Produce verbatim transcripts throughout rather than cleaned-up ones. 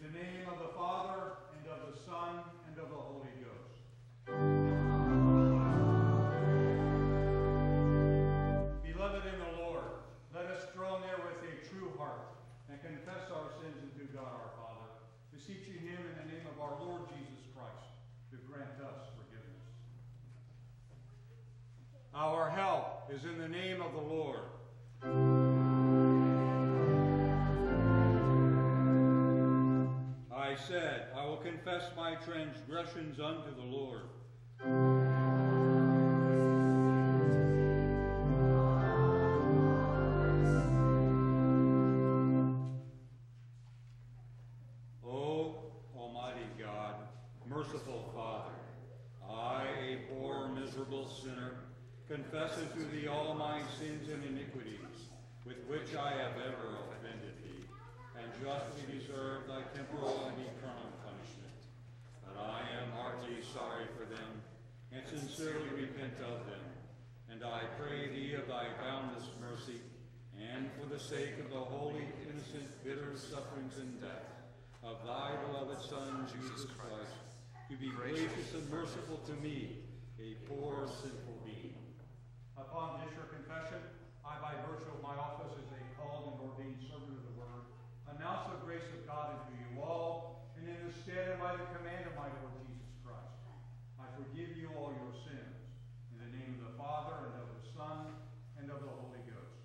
In the name of the Father, and of the Son, and of the Holy Ghost. Beloved in the Lord, let us draw near with a true heart and confess our sins unto God our Father, beseeching him in the name of our Lord Jesus Christ to grant us forgiveness. Our help is in the name of the Lord. I said, I will confess my transgressions unto the Lord. O Almighty God, merciful Father, I, a poor, miserable sinner, confess unto thee all my sins and iniquities, with which I have ever offended thee, and justly deserve thy temporal and eternal punishment. But I am heartily sorry for them, and sincerely repent of them. And I pray thee of thy boundless mercy, and for the sake of the holy, innocent, bitter sufferings and death of thy beloved Son, Jesus Christ, to be gracious and merciful to me, a poor, sinful being. Upon this your confession, I, by virtue of my office as a called and ordained servant of the word, announce the grace of God unto you all, and in the stead and by the command of my Lord Jesus Christ, I forgive you all your sins, in the name of the Father, and of the Son, and of the Holy Ghost.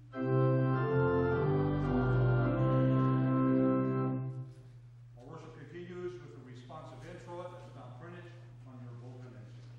Our worship continues with the responsive introit that's now printed on your bulletin insert.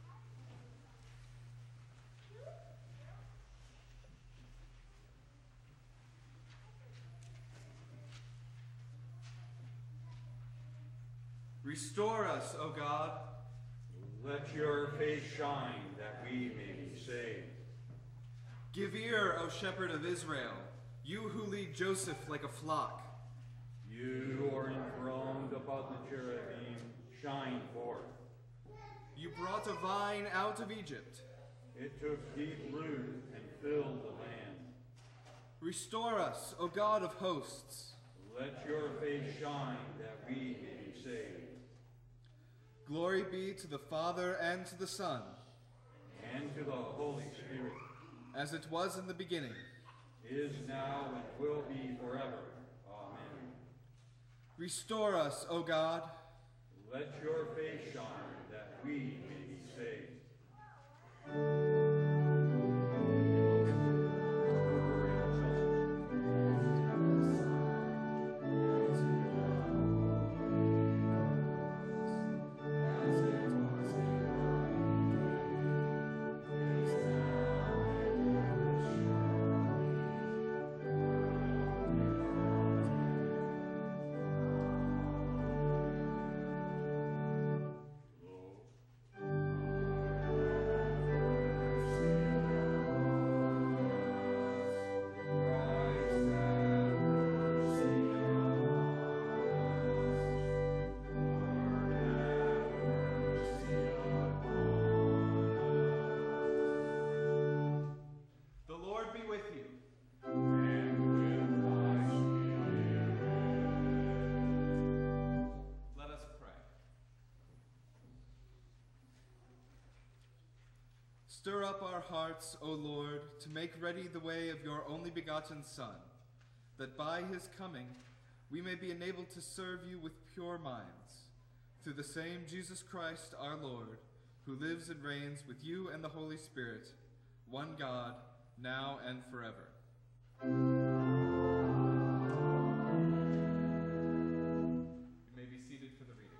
Restore us, O God. Let your face shine, that we may be saved. Give ear, O Shepherd of Israel, you who lead Joseph like a flock. You who are enthroned above the cherubim, shine forth. You brought a vine out of Egypt. It took deep root and filled the land. Restore us, O God of hosts. Let your face shine, that we may be saved. Glory be to the Father, and to the Son, and to the Holy Spirit, as it was in the beginning, is now, and will be forever. Amen. Restore us, O God. Let your face shine, that we may be saved. Stir up our hearts, O Lord, to make ready the way of your only begotten Son, that by his coming we may be enabled to serve you with pure minds. Through the same Jesus Christ our Lord, who lives and reigns with you and the Holy Spirit, one God, now and forever. You may be seated for the reading.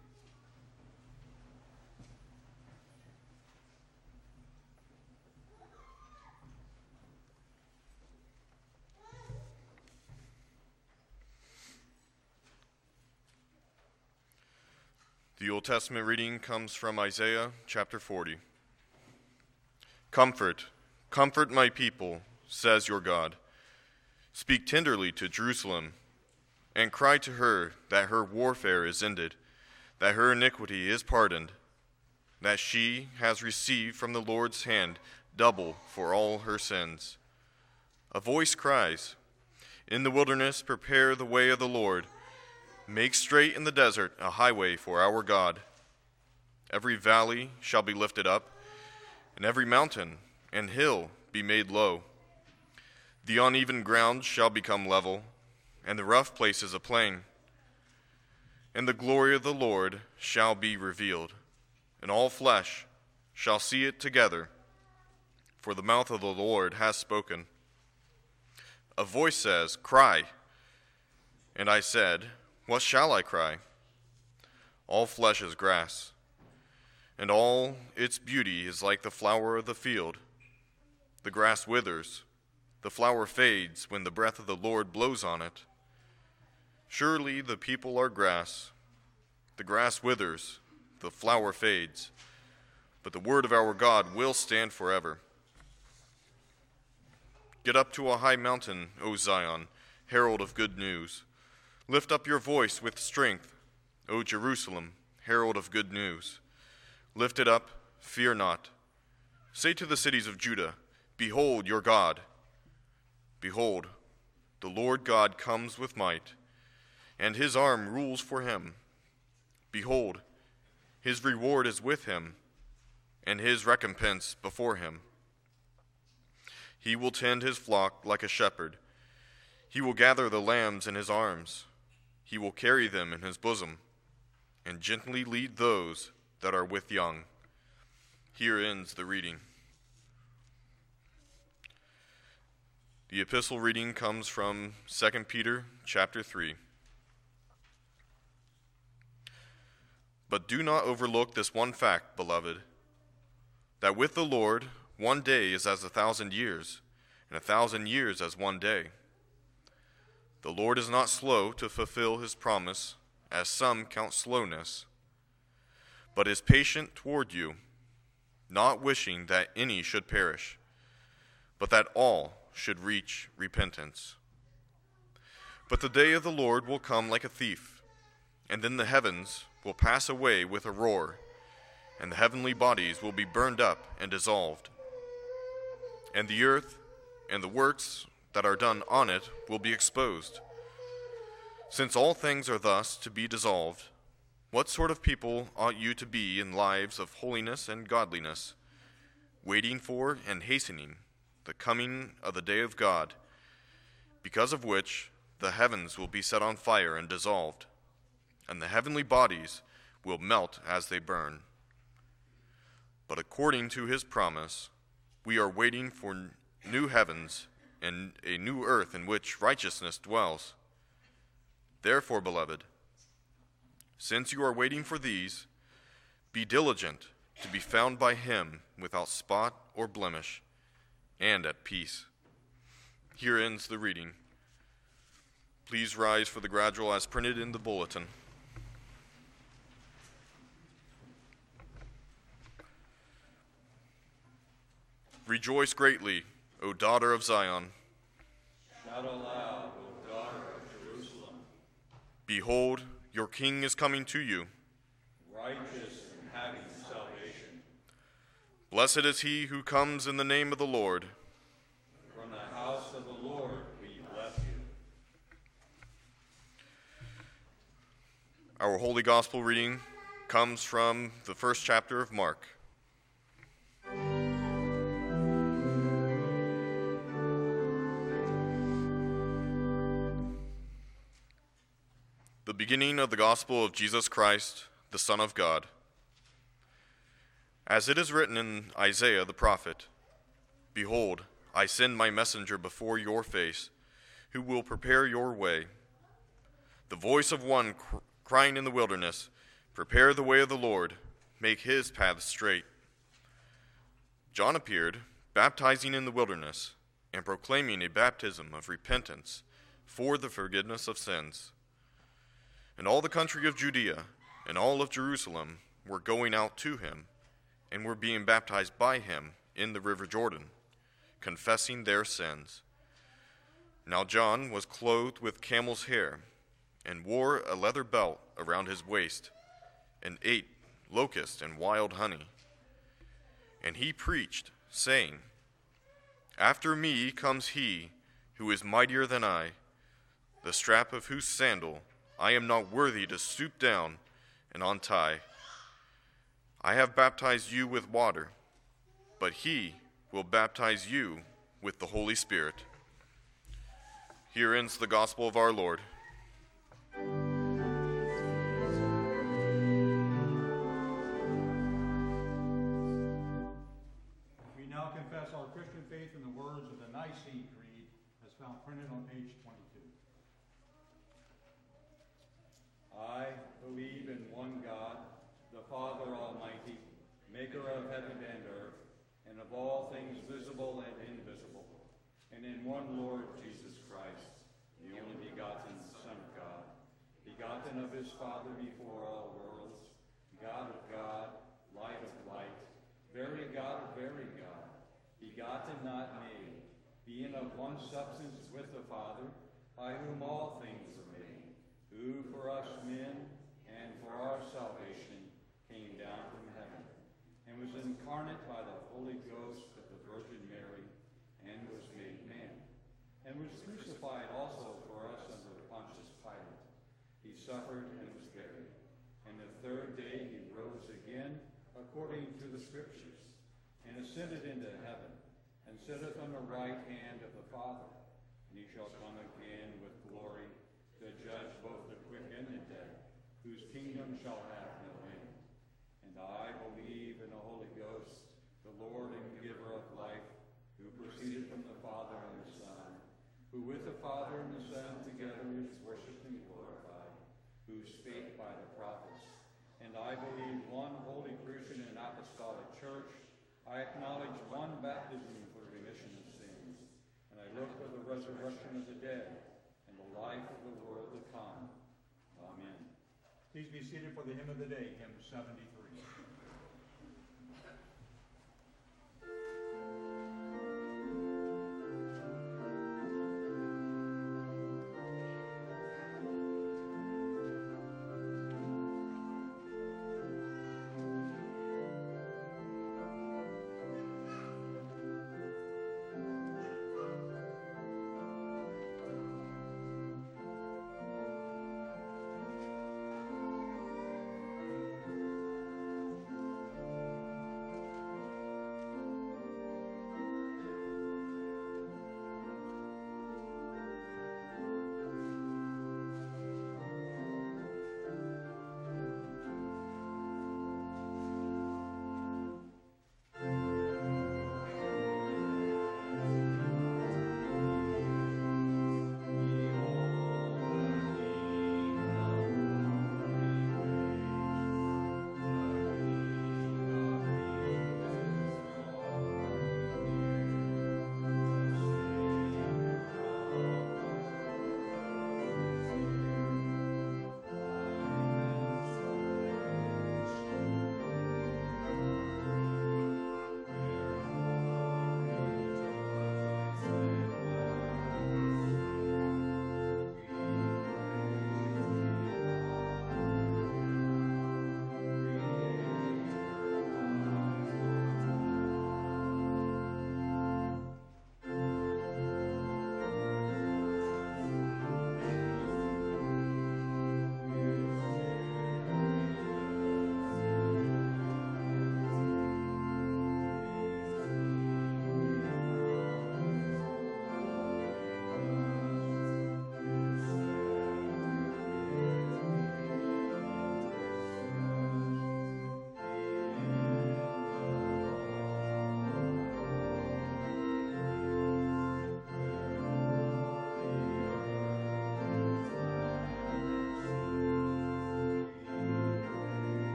The Old Testament reading comes from Isaiah chapter forty. Comfort, comfort my people, says your God. Speak tenderly to Jerusalem, and cry to her that her warfare is ended, that her iniquity is pardoned, that she has received from the Lord's hand double for all her sins. A voice cries, in the wilderness prepare the way of the Lord, Make straight in the desert a highway for our God. Every valley shall be lifted up, and every mountain and hill be made low. The uneven ground shall become level, and the rough places a plain. And the glory of the Lord shall be revealed, and all flesh shall see it together, for the mouth of the Lord has spoken. A voice says, "Cry." And I said, "What shall I cry?" All flesh is grass, and all its beauty is like the flower of the field. The grass withers, the flower fades when the breath of the Lord blows on it. Surely the people are grass. The grass withers, the flower fades, but the word of our God will stand forever. Get up to a high mountain, O Zion, herald of good news. Lift up your voice with strength, O Jerusalem, herald of good news. Lift it up, fear not. Say to the cities of Judah, "Behold your God." Behold, the Lord God comes with might, and his arm rules for him. Behold, his reward is with him, and his recompense before him. He will tend his flock like a shepherd. He will gather the lambs in his arms. He will carry them in his bosom, and gently lead those that are with young. Here ends the reading. The epistle reading comes from Second Peter chapter three. But do not overlook this one fact, beloved, that with the Lord one day is as a thousand years, and a thousand years as one day. The Lord is not slow to fulfill his promise, as some count slowness, but is patient toward you, not wishing that any should perish, but that all should reach repentance. But the day of the Lord will come like a thief, and then the heavens will pass away with a roar, and the heavenly bodies will be burned up and dissolved. And the earth and the works that are done on it will be exposed. Since all things are thus to be dissolved, what sort of people ought you to be in lives of holiness and godliness, waiting for and hastening the coming of the day of God, because of which the heavens will be set on fire and dissolved, and the heavenly bodies will melt as they burn. But according to his promise, we are waiting for new heavens and a new earth in which righteousness dwells. Therefore, beloved, since you are waiting for these, be diligent to be found by him without spot or blemish, and at peace. Here ends the reading. Please rise for the gradual as printed in the bulletin. Rejoice greatly, O daughter of Zion. Shout aloud, O daughter of Jerusalem. Behold, your king is coming to you. Righteous and having salvation. Blessed is he who comes in the name of the Lord. From the house of the Lord we bless you. Our Holy Gospel reading comes from the first chapter of Mark. The beginning of the gospel of Jesus Christ, the Son of God. As it is written in Isaiah the prophet, "Behold, I send my messenger before your face, who will prepare your way. The voice of one cr- crying in the wilderness, prepare the way of the Lord, make his paths straight." John appeared, baptizing in the wilderness, and proclaiming a baptism of repentance for the forgiveness of sins. And all the country of Judea and all of Jerusalem were going out to him, and were being baptized by him in the river Jordan, confessing their sins. Now John was clothed with camel's hair, and wore a leather belt around his waist, and ate locust and wild honey. And he preached, saying, "After me comes he who is mightier than I, the strap of whose sandal I am not worthy to stoop down and untie. I have baptized you with water, but he will baptize you with the Holy Spirit. Here ends the gospel of our Lord. We now confess our Christian faith in the words of the Nicene Creed, as found printed on page twenty-two. I believe in one God, the Father Almighty, maker of heaven and earth, and of all things visible and invisible, and in one Lord Jesus Christ, the only begotten Son of God, begotten of his Father before all worlds, God of God, light of light, very God of very God, begotten not made, being of one substance with the Father, by whom all things were made, who for us men and for our salvation came down from heaven, and was incarnate by the Holy Ghost of the Virgin Mary, and was made man, and was crucified also for us under Pontius Pilate. He suffered and was buried, and the third day he rose again according to the Scriptures, and ascended into heaven, and sitteth on the right hand of the Father, and he shall come again with glory to judge both the quick and the dead, whose kingdom shall have no end. And I believe in the Holy Ghost, the Lord and giver of life, who proceeded from the Father and the Son, who with the Father and the Son together is worshipped and glorified, who spake by the prophets. And I believe one holy Christian and apostolic church. I acknowledge one baptism for the remission of sins, and I look for the resurrection of the dead and the life of the world to come. Amen. Please be seated for the hymn of the day, hymn seventy-three.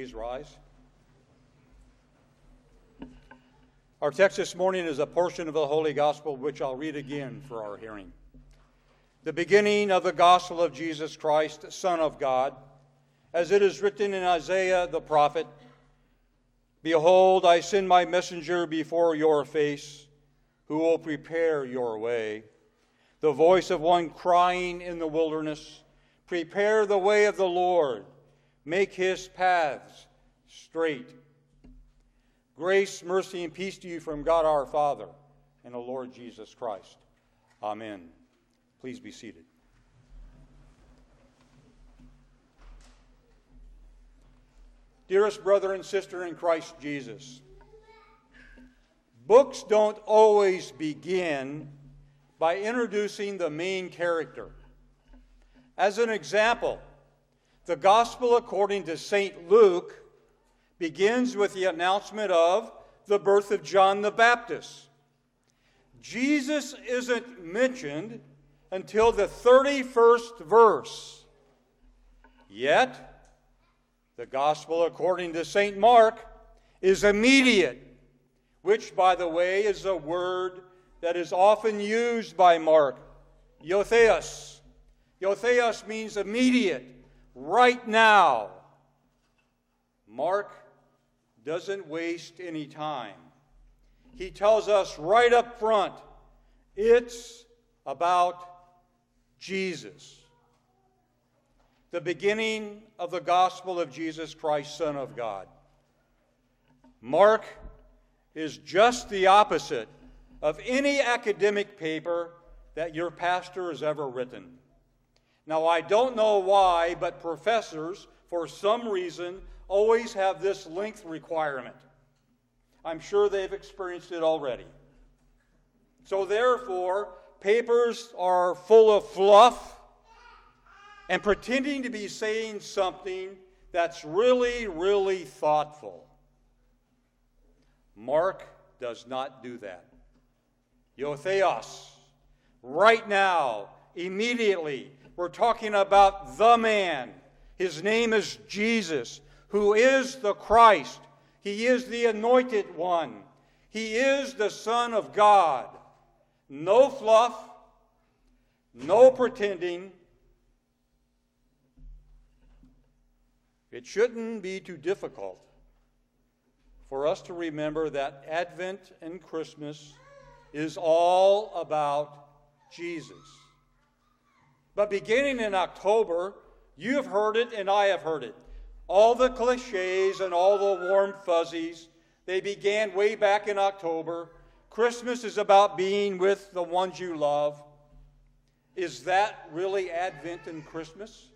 please rise? Our text this morning is a portion of the Holy Gospel which I'll read again for our hearing. The beginning of the gospel of Jesus Christ, Son of God, as it is written in Isaiah the prophet, "Behold, I send my messenger before your face, who will prepare your way. The voice of one crying in the wilderness, prepare the way of the Lord, make his paths straight." Grace, mercy, and peace to you from God our Father and the Lord Jesus Christ. Amen. Please be seated. Dearest brother and sister in Christ Jesus, books don't always begin by introducing the main character. As an example, the Gospel according to Saint Luke begins with the announcement of the birth of John the Baptist. Jesus isn't mentioned until the thirty-first verse. Yet, the Gospel according to Saint Mark is immediate, which, by the way, is a word that is often used by Mark. Yotheos. Yotheos means immediate, right now. Mark doesn't waste any time. He tells us right up front, it's about Jesus. The beginning of the gospel of Jesus Christ, Son of God. Mark is just the opposite of any academic paper that your pastor has ever written. Now, I don't know why, but professors, for some reason, always have this length requirement. I'm sure they've experienced it already. So therefore, papers are full of fluff and pretending to be saying something that's really, really thoughtful. Mark does not do that. Yotheos. Right now, immediately, we're talking about the man. His name is Jesus, who is the Christ. He is the anointed one. He is the Son of God. No fluff, no pretending. It shouldn't be too difficult for us to remember that Advent and Christmas is all about Jesus. But beginning in October, you have heard it and I have heard it. All the cliches and all the warm fuzzies, they began way back in October. Christmas is about being with the ones you love. Is that really Advent and Christmas?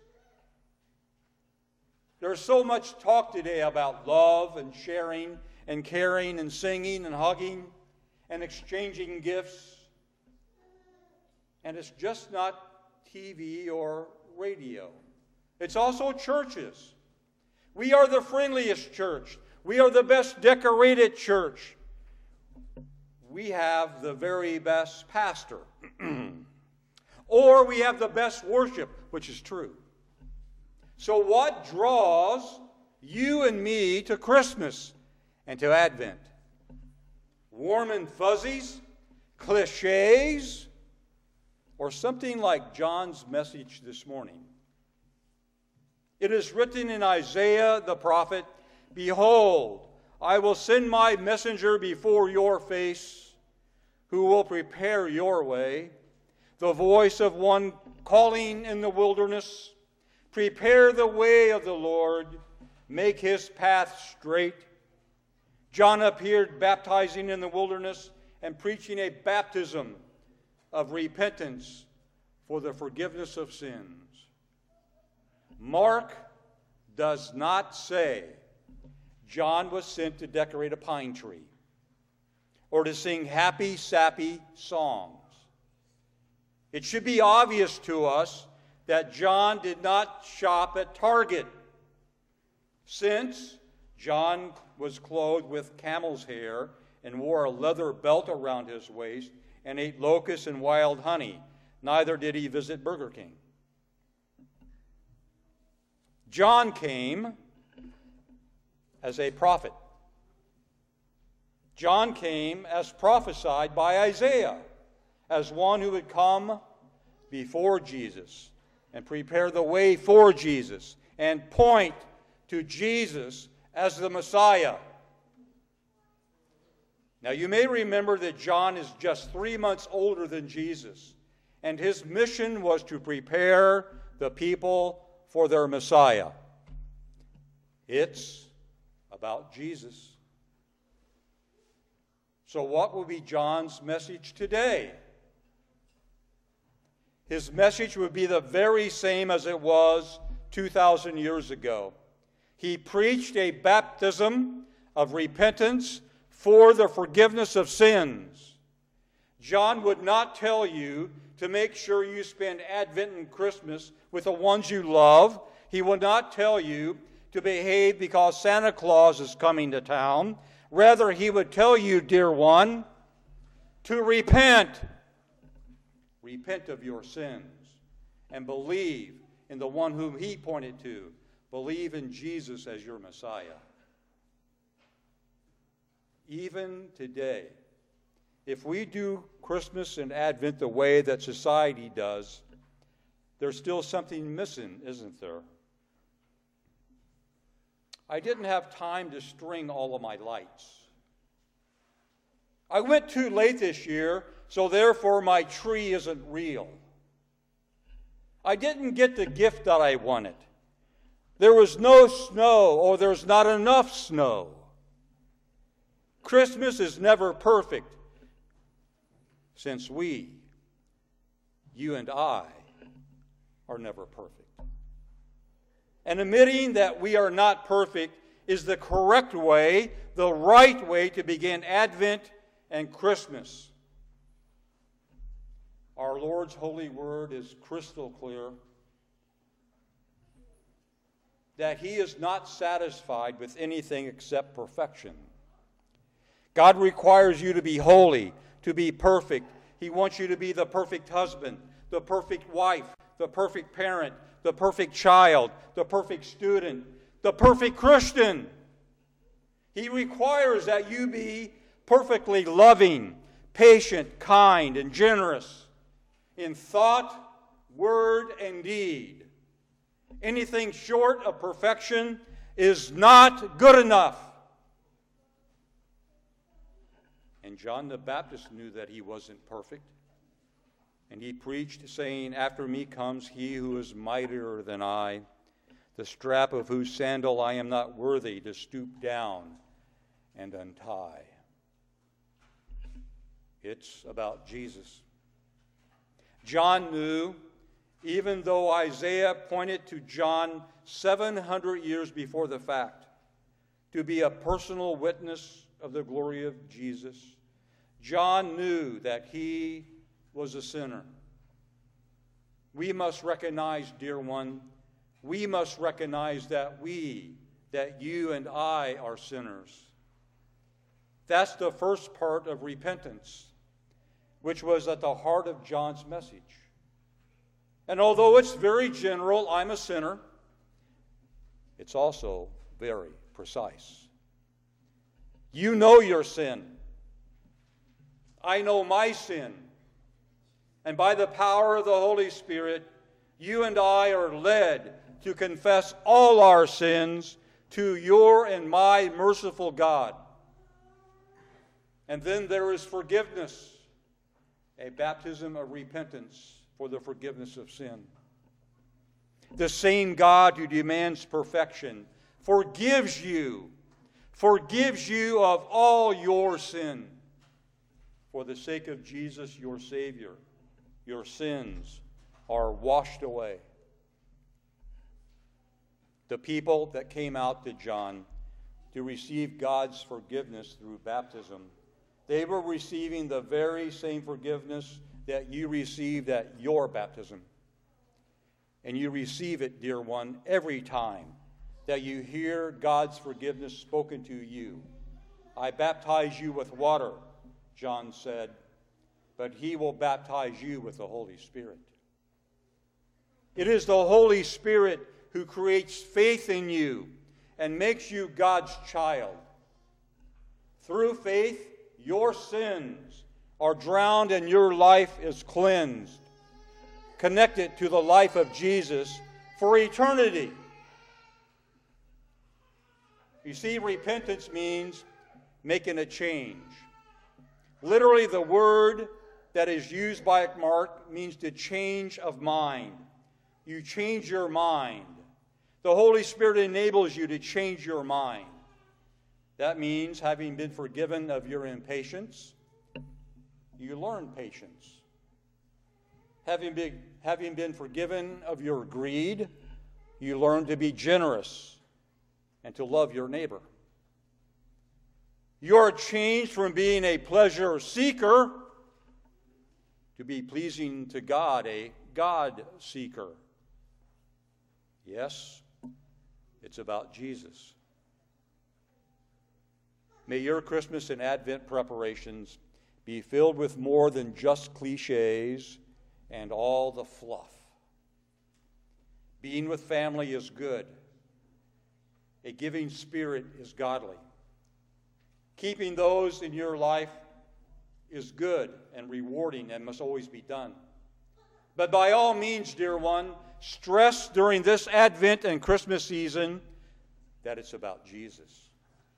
There's so much talk today about love and sharing and caring and singing and hugging and exchanging gifts. And it's just not T V or radio. It's also churches. We are the friendliest church. We are the best decorated church. We have the very best pastor. Or we have the best worship, which is true. So what draws you and me to Christmas and to Advent? Warm and fuzzies? Cliches? Or something like John's message this morning? It is written in Isaiah the prophet, "Behold, I will send my messenger before your face, who will prepare your way. The voice of one calling in the wilderness, prepare the way of the Lord, make his path straight." John appeared baptizing in the wilderness and preaching a baptism of repentance for the forgiveness of sins. Mark does not say John was sent to decorate a pine tree or to sing happy, sappy songs. It should be obvious to us that John did not shop at Target, since John was clothed with camel's hair and wore a leather belt around his waist and ate locusts and wild honey. Neither did he visit Burger King. John came as a prophet. John came as prophesied by Isaiah, as one who would come before Jesus and prepare the way for Jesus and point to Jesus as the Messiah. Now you may remember that John is just three months older than Jesus, and his mission was to prepare the people for their Messiah. It's about Jesus. So what will be John's message today? His message would be the very same as it was two thousand years ago. He preached a baptism of repentance for the forgiveness of sins. John would not tell you to make sure you spend Advent and Christmas with the ones you love. He would not tell you to behave because Santa Claus is coming to town. Rather, he would tell you, dear one, to repent. Repent of your sins and believe in the one whom he pointed to. Believe in Jesus as your Messiah. Even today, if we do Christmas and Advent the way that society does, there's still something missing, isn't there? I didn't have time to string all of my lights. I went too late this year, so therefore my tree isn't real. I didn't get the gift that I wanted. There was no snow, or there's not enough snow. Christmas is never perfect, since we, you and I, are never perfect. And admitting that we are not perfect is the correct way, the right way to begin Advent and Christmas. Our Lord's holy word is crystal clear that he is not satisfied with anything except perfection. God requires you to be holy, to be perfect. He wants you to be the perfect husband, the perfect wife, the perfect parent, the perfect child, the perfect student, the perfect Christian. He requires that you be perfectly loving, patient, kind, and generous in thought, word, and deed. Anything short of perfection is not good enough. And John the Baptist knew that he wasn't perfect. And he preached, saying, "After me comes he who is mightier than I, the strap of whose sandal I am not worthy to stoop down and untie." It's about Jesus. John knew, even though Isaiah pointed to John seven hundred years before the fact, to be a personal witness of the glory of Jesus, John knew that he was a sinner. We must recognize, dear one, we must recognize that we, that you and I are sinners. That's the first part of repentance, which was at the heart of John's message. And although it's very general, I'm a sinner, it's also very precise. You know your sin. I know my sin. And by the power of the Holy Spirit, you and I are led to confess all our sins to your and my merciful God. And then there is forgiveness, a baptism of repentance for the forgiveness of sin. The same God who demands perfection forgives you, forgives you of all your sin. For the sake of Jesus, your Savior, your sins are washed away. The people that came out to John to receive God's forgiveness through baptism, they were receiving the very same forgiveness that you received at your baptism. And you receive it, dear one, every time that you hear God's forgiveness spoken to you. I baptize you with water, John said, but he will baptize you with the Holy Spirit. It is the Holy Spirit who creates faith in you and makes you God's child. Through faith, your sins are drowned and your life is cleansed, connected to the life of Jesus for eternity. You see, repentance means making a change. Literally, the word that is used by Mark means to change of mind. You change your mind. The Holy Spirit enables you to change your mind. That means, having been forgiven of your impatience, you learn patience. Having been, having been forgiven of your greed, you learn to be generous and to love your neighbor. You are changed from being a pleasure seeker to be pleasing to God, a God seeker. Yes, it's about Jesus. May your Christmas and Advent preparations be filled with more than just cliches and all the fluff. Being with family is good. A giving spirit is godly. Keeping those in your life is good and rewarding and must always be done. But by all means, dear one, stress during this Advent and Christmas season that it's about Jesus.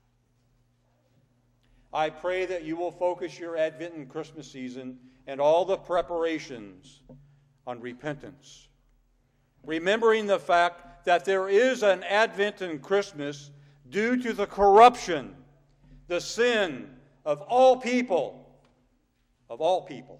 I pray that you will focus your Advent and Christmas season and all the preparations on repentance, remembering the fact that there is an Advent and Christmas due to the corruption, the sin of all people, of all people.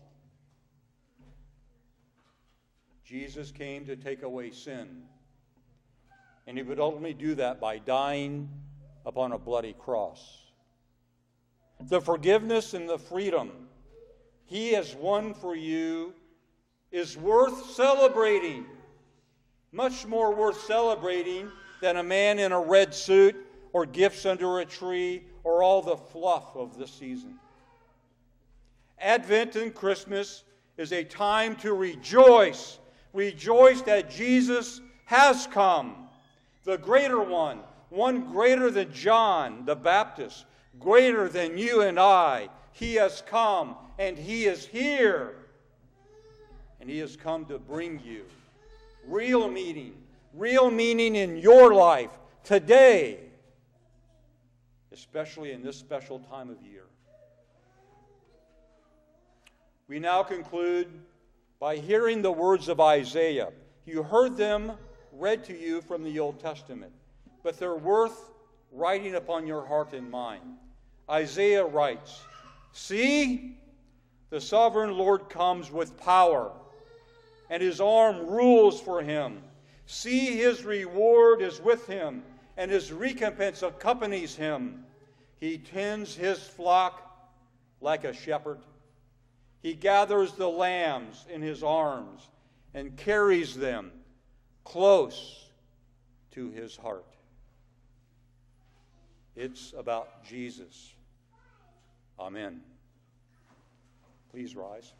Jesus came to take away sin, and he would ultimately do that by dying upon a bloody cross. The forgiveness and the freedom he has won for you is worth celebrating, much more worth celebrating than a man in a red suit or gifts under a tree or all the fluff of the season. Advent and Christmas is a time to rejoice. Rejoice that Jesus has come, the greater one, one greater than John the Baptist, greater than you and I. He has come, and he is here. And he has come to bring you real meaning, real meaning in your life today, especially in this special time of year. We now conclude by hearing the words of Isaiah. You heard them read to you from the Old Testament, but they're worth writing upon your heart and mind. Isaiah writes, "See, the sovereign Lord comes with power, and his arm rules for him. See, his reward is with him, and his recompense accompanies him. He tends his flock like a shepherd. He gathers the lambs in his arms and carries them close to his heart." It's about Jesus. Amen. Please rise.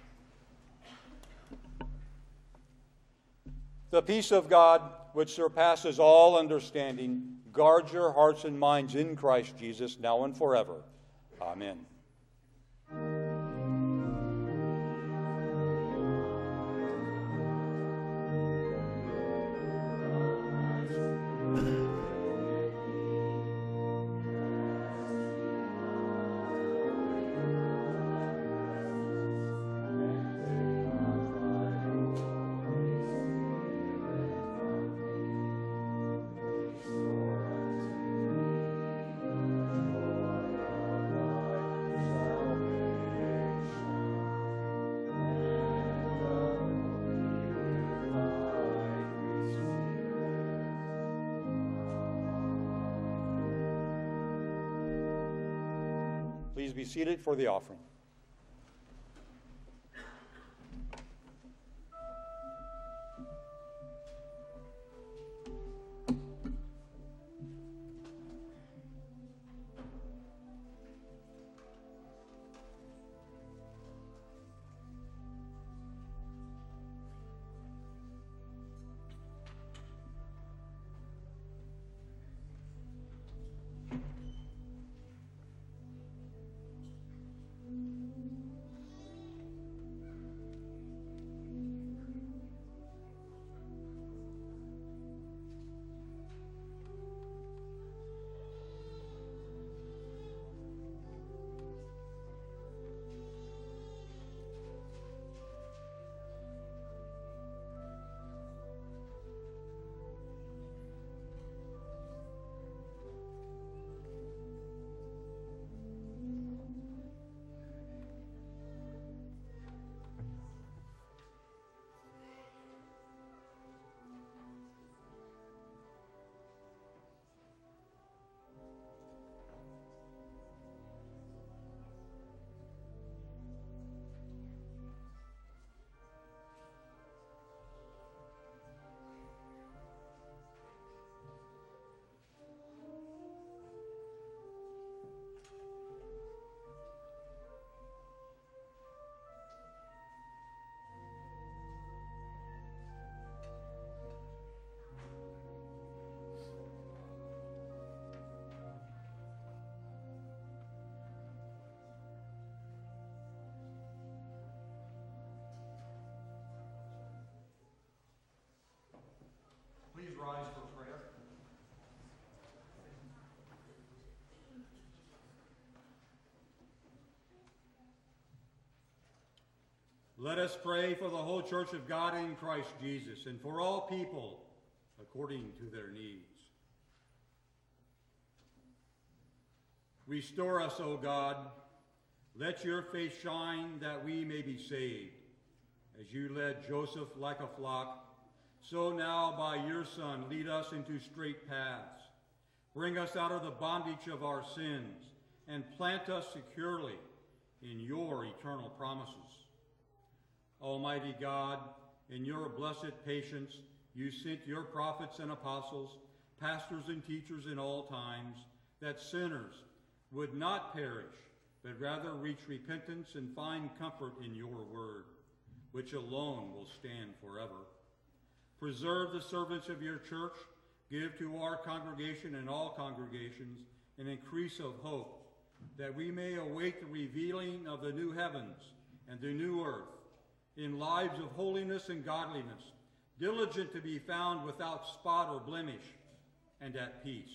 The peace of God, which surpasses all understanding, guard your hearts and minds in Christ Jesus, now and forever. Amen. Please be seated for the offering. Please rise for prayer. Let us pray for the whole church of God in Christ Jesus and for all people according to their needs. Restore us, O God. Let your face shine that we may be saved. As you led Joseph like a flock, so now by your Son lead us into straight paths. Bring us out of the bondage of our sins and plant us securely in your eternal promises. Almighty God, in your blessed patience, you sent your prophets and apostles, pastors and teachers in all times, that sinners would not perish, but rather reach repentance and find comfort in your word, which alone will stand forever. Preserve the servants of your church, give to our congregation and all congregations an increase of hope, that we may await the revealing of the new heavens and the new earth, in lives of holiness and godliness, diligent to be found without spot or blemish, and at peace.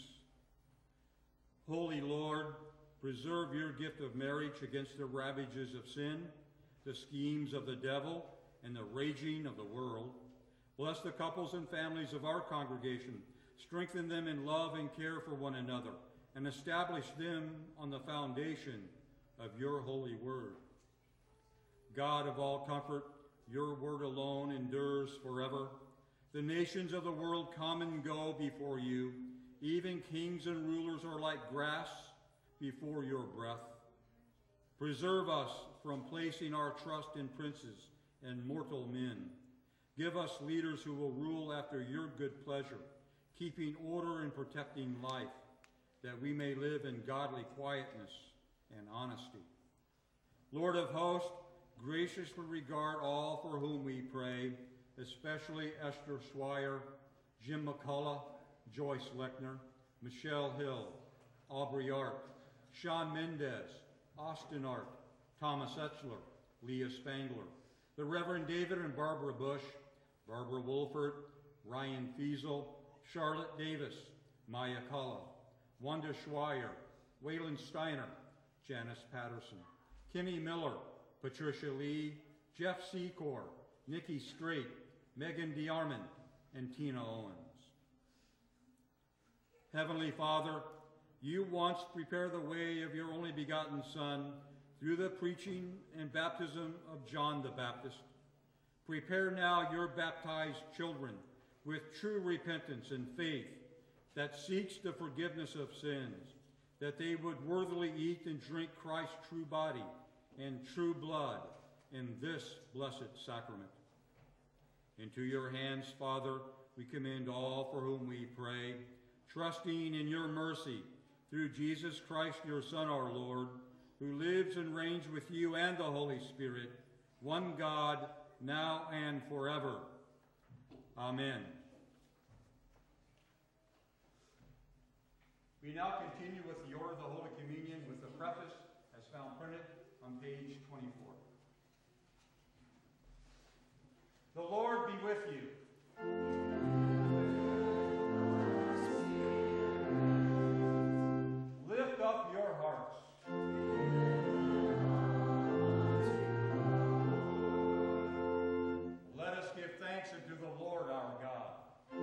Holy Lord, preserve your gift of marriage against the ravages of sin, the schemes of the devil, and the raging of the world. Bless the couples and families of our congregation, strengthen them in love and care for one another, and establish them on the foundation of your holy word. God of all comfort, your word alone endures forever. The nations of the world come and go before you. Even kings and rulers are like grass before your breath. Preserve us from placing our trust in princes and mortal men. Give us leaders who will rule after your good pleasure, keeping order and protecting life, that we may live in godly quietness and honesty. Lord of hosts, graciously regard all for whom we pray, especially Esther Swire, Jim McCullough, Joyce Lechner, Michelle Hill, Aubrey Art, Sean Mendez, Austin Art, Thomas Etzler, Leah Spangler, the Reverend David and Barbara Bush, Barbara Wolford, Ryan Fiesel, Charlotte Davis, Maya Kalla, Wanda Schweier, Waylon Steiner, Janice Patterson, Kimmy Miller, Patricia Lee, Jeff Secor, Nikki Strait, Megan DeArmond, and Tina Owens. Heavenly Father, you once prepared the way of your only begotten Son through the preaching and baptism of John the Baptist. Prepare now your baptized children with true repentance and faith that seeks the forgiveness of sins, that they would worthily eat and drink Christ's true body and true blood in this blessed sacrament. Into your hands, Father, we commend all for whom we pray, trusting in your mercy through Jesus Christ, your Son, our Lord, who lives and reigns with you and the Holy Spirit, one God, now and forever. Amen. We now continue with the Order of the Holy Communion with the preface as found printed on page twenty-four. The Lord be with you. Lift up your hearts. Let us give thanks unto the Lord our God.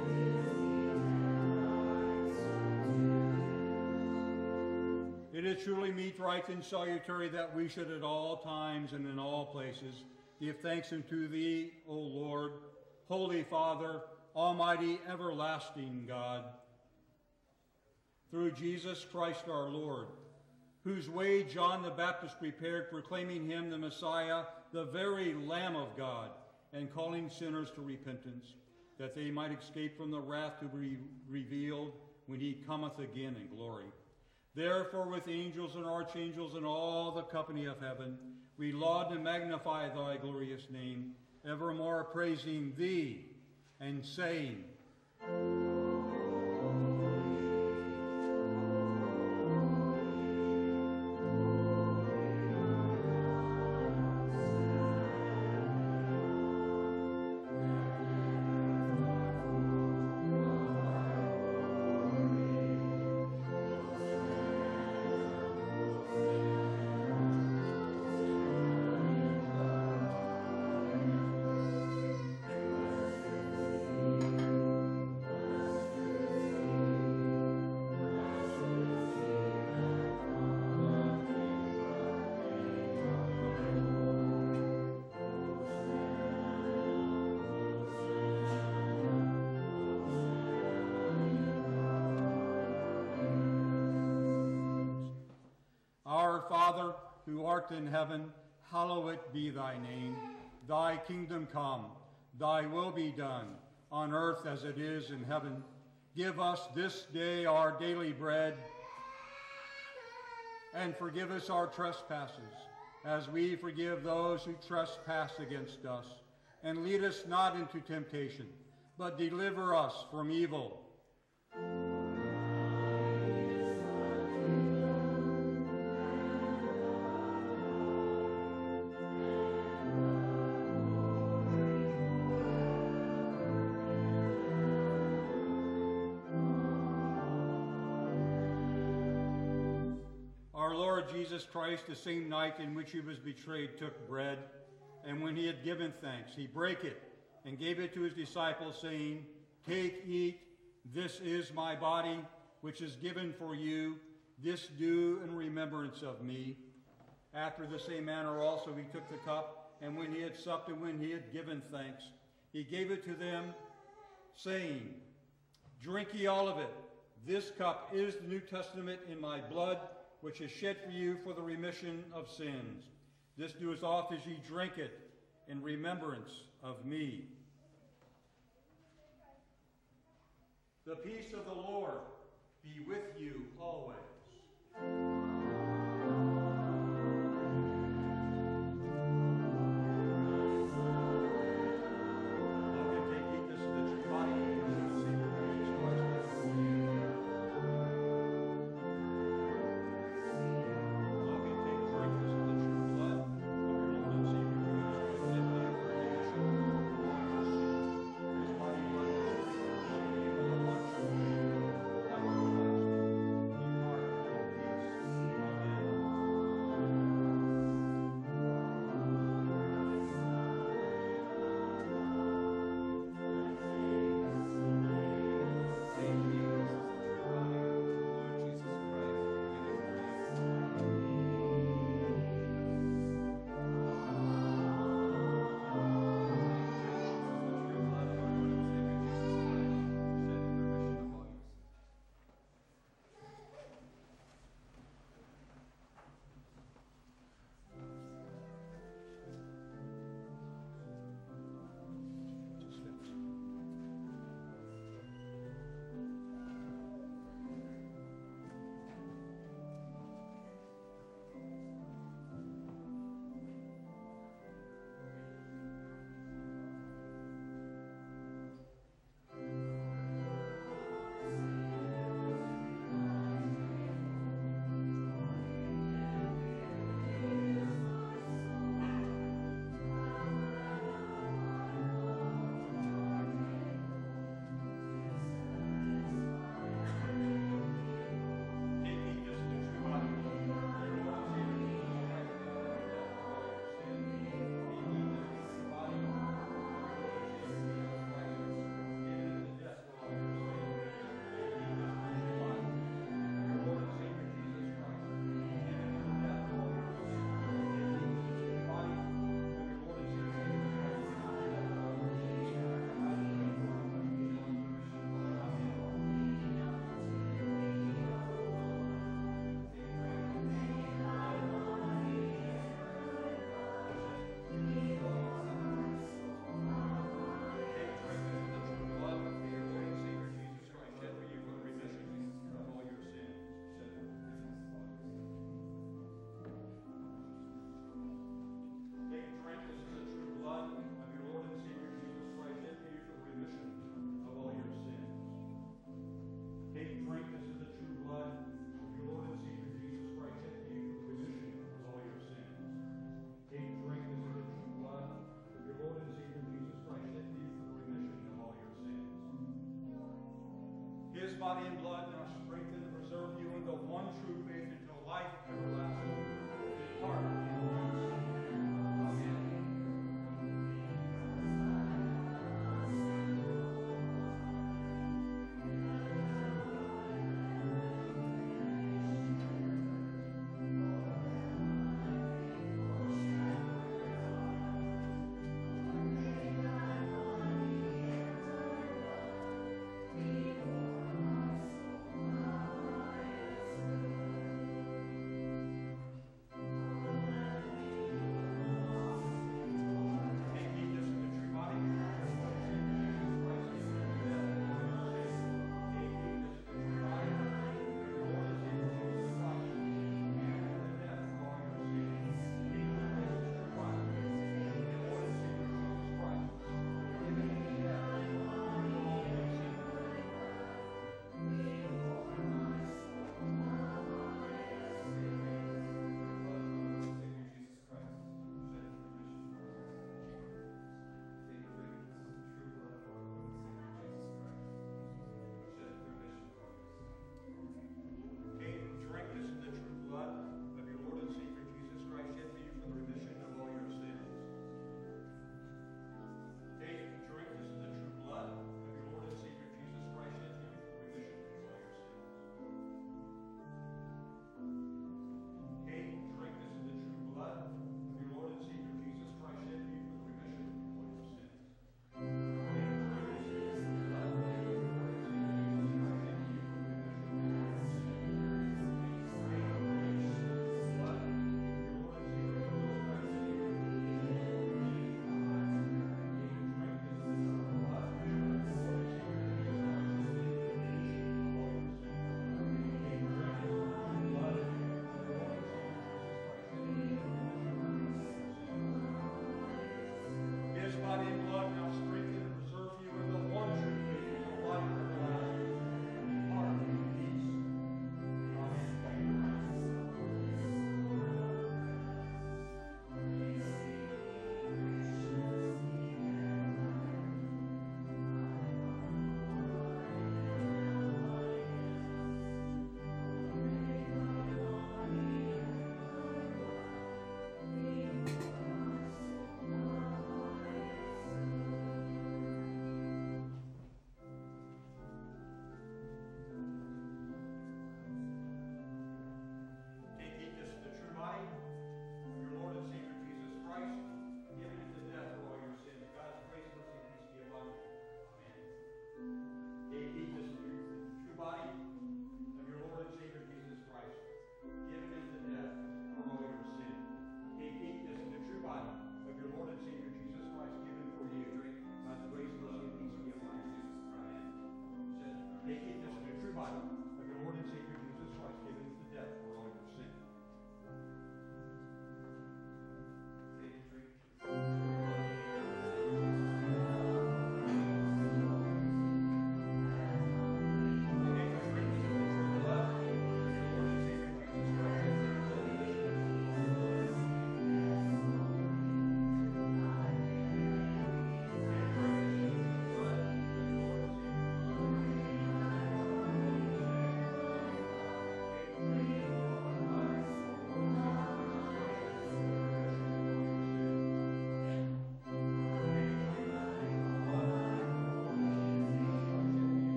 It is truly meet, right, and salutary that we should at all times and in all places give thanks unto thee, O Lord, Holy Father, Almighty, everlasting God, through Jesus Christ our Lord, whose way John the Baptist prepared, proclaiming him the Messiah, the very Lamb of God, and calling sinners to repentance, that they might escape from the wrath to be revealed when he cometh again in glory. Therefore, with angels and archangels and all the company of heaven, we laud and magnify thy glorious name, evermore praising thee and saying, art in heaven, hallowed be thy name. Thy kingdom come, thy will be done, on earth as it is in heaven. Give us this day our daily bread, and forgive us our trespasses, as we forgive those who trespass against us. And lead us not into temptation, but deliver us from evil. Our Lord Jesus Christ, the same night in which he was betrayed, took bread, and when he had given thanks, he brake it and gave it to his disciples, saying, Take, eat, this is my body, which is given for you. This do in remembrance of me. After the same manner also he took the cup, and when he had supped and when he had given thanks, he gave it to them, saying, Drink ye all of it. This cup is the New Testament in my blood, which is shed for you for the remission of sins. This do as oft as ye drink it in remembrance of me. The peace of the Lord be with you always. His body and blood now strengthen and preserve you in the one true faith until life everlasting. Depart in peace. Amen.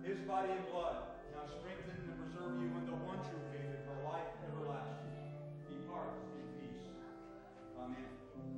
his body and blood now strengthen and preserve you in the one true faith for life everlasting. Depart in peace. Amen.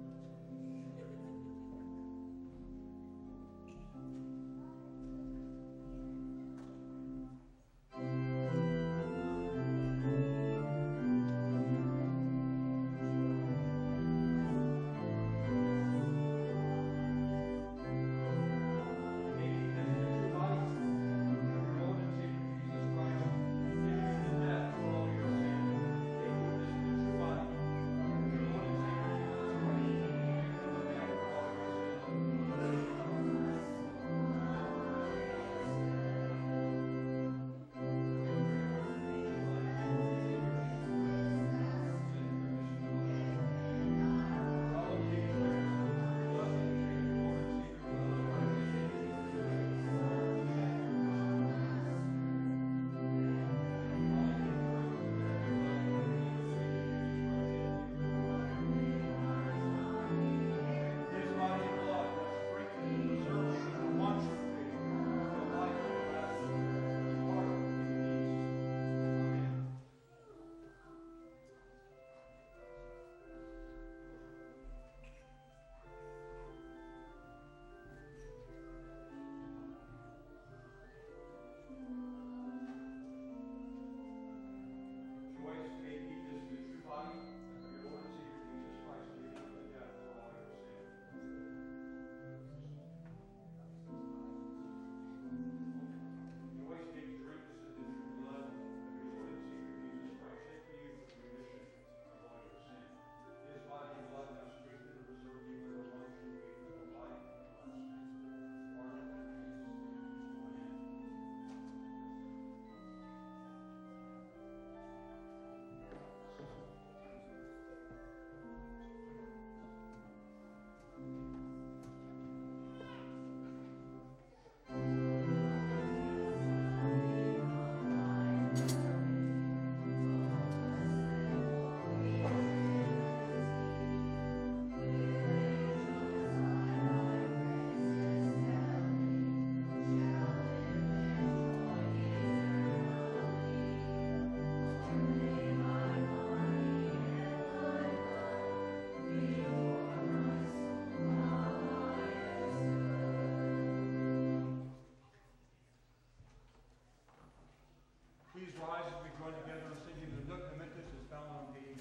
Please rise as we join together in singing the Nunc Dimittis as found on page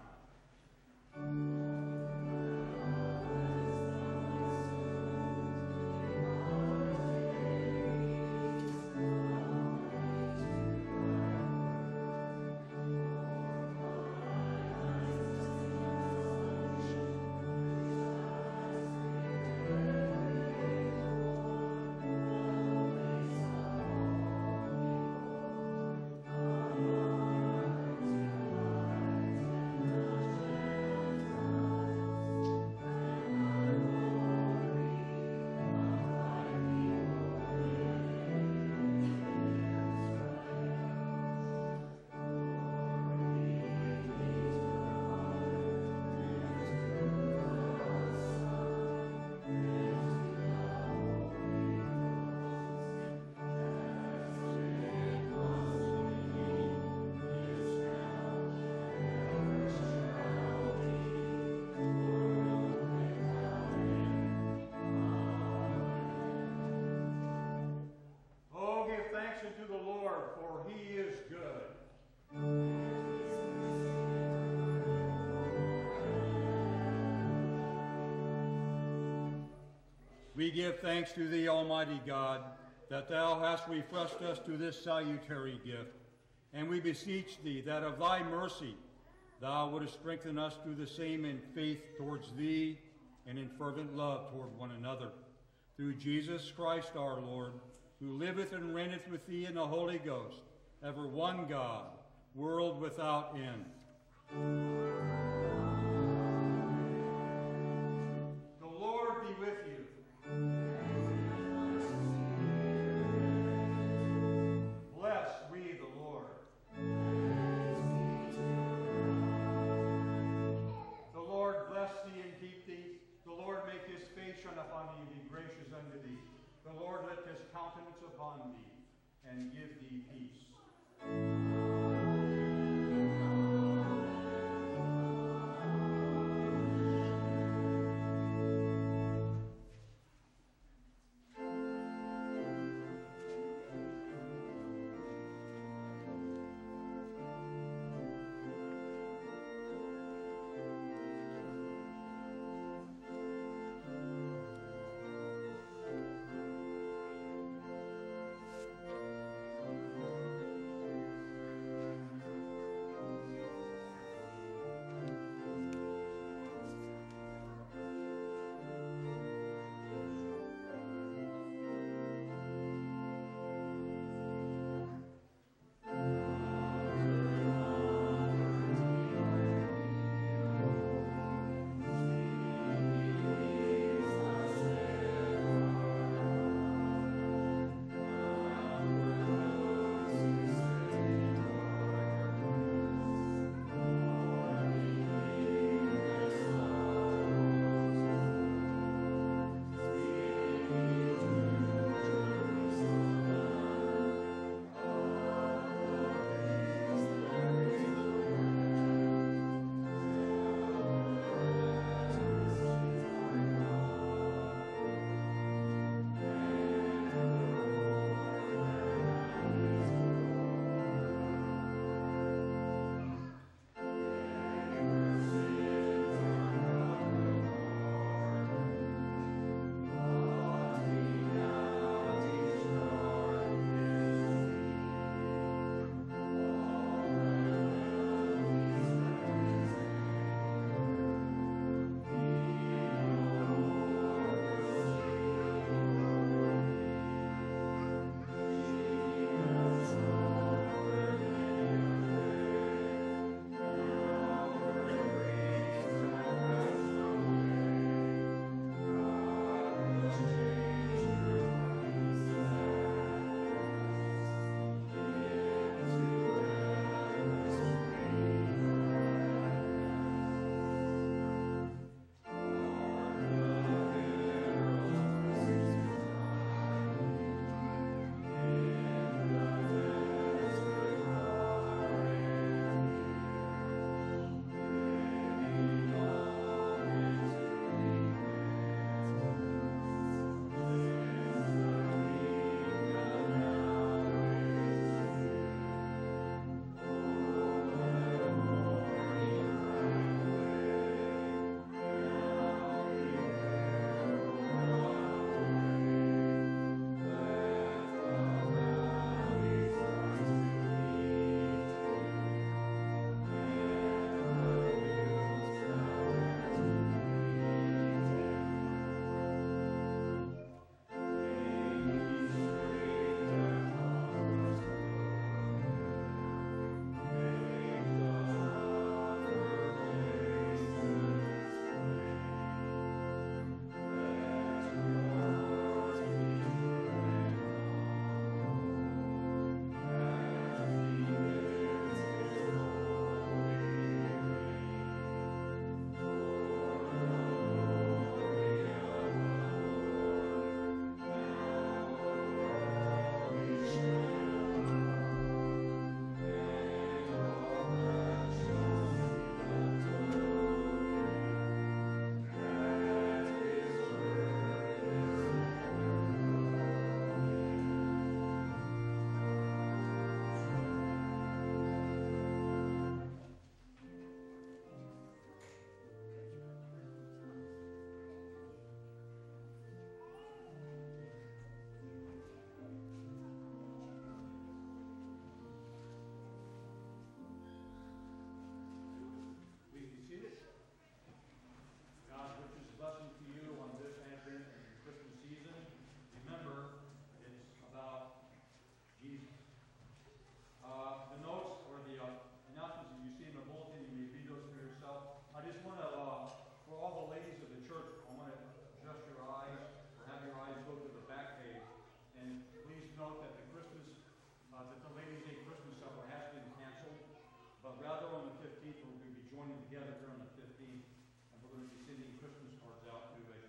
twenty-nine. To the Lord, for he is good. We give thanks to thee, Almighty God, that thou hast refreshed us to this salutary gift, and we beseech thee that of thy mercy thou wouldest strengthen us through the same in faith towards thee and in fervent love toward one another. Through Jesus Christ our Lord, who liveth and reigneth with thee in the Holy Ghost, ever one God, world without end. The Lord be with you. Bless we the Lord. The Lord bless thee and keep thee. The Lord make his face shine upon thee and be gracious unto thee. The Lord lift his countenance upon thee and give thee peace.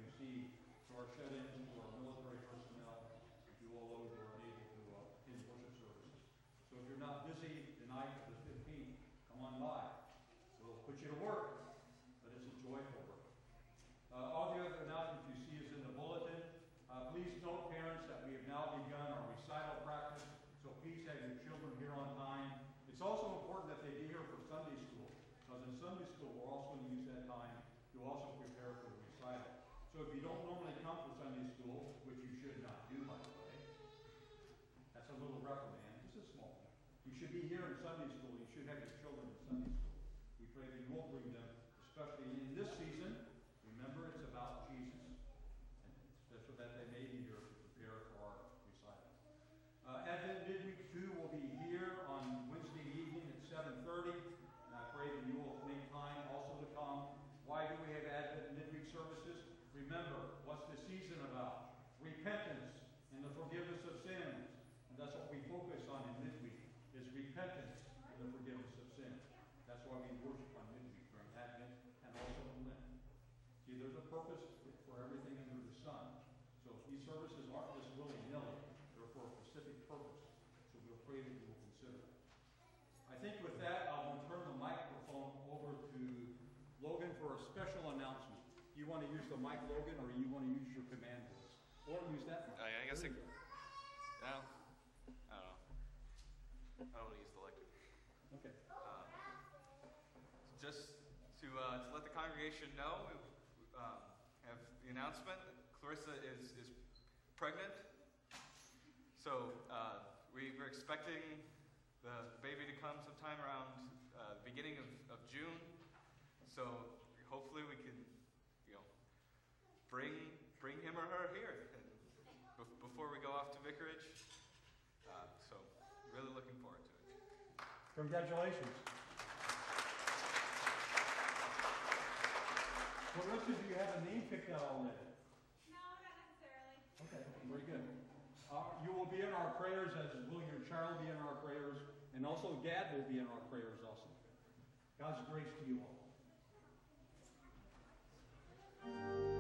shut-ins, to our military personnel, to all those who are unable to uh, in person night of the fifteenth. Come on by. We'll put you to work, but it's a joyful work. Uh, all the other announcements you see is in the bulletin. Uh, please note, parents, that we have now begun our recital practice, so please have your children here on time. It's also important that they be here for Sunday school, because in Sunday school we're also going to use that time to also prepare for the recital. So if you don't normally come for Sunday school, which you should not do, by the way, that's a little reprimand, just a small one. You should be here in Sunday school. You should have your children in Sunday school. We pray that you will bring them, especially in this season. Remember, it's about Jesus, and so that they may be here to prepare for our recital. Uh, Advent Midweek two will be here on Wednesday evening at seven thirty, and I pray that you will make time also to come. Why do we have Advent Midweek services? Remember, what's the season about? Repentance and the forgiveness of sins. And that's what we focus on in midweek, is repentance and the forgiveness of sins. That's why we worship on midweek during Advent and also in Lent. See, there's a purpose for everything under the sun. So these services aren't just willy-nilly. They're for a specific purpose. So we'll pray that you will consider it. I think with that, I'll turn the microphone over to Logan for a special announcement. You want to use the mic, Logan, or you want to use your command voice? Or use that mic? I, I guess There it, you go. well, I don't know. I don't want to use the electric. Okay. Uh, just to, uh, to let the congregation know, we uh, have the announcement that Clarissa is, is pregnant. So uh, we were expecting the baby to come sometime around uh, the beginning of, of June. So hopefully we can, you know, bring bring him or her here and be- before we go off to vicarage. Uh, so really looking forward to it. Congratulations. Clarissa, do you have a name picked out already? No, not necessarily. Okay, very good. Uh, you will be in our prayers, as will your child be in our prayers, and also Dad will be in our prayers also. God's grace to you all.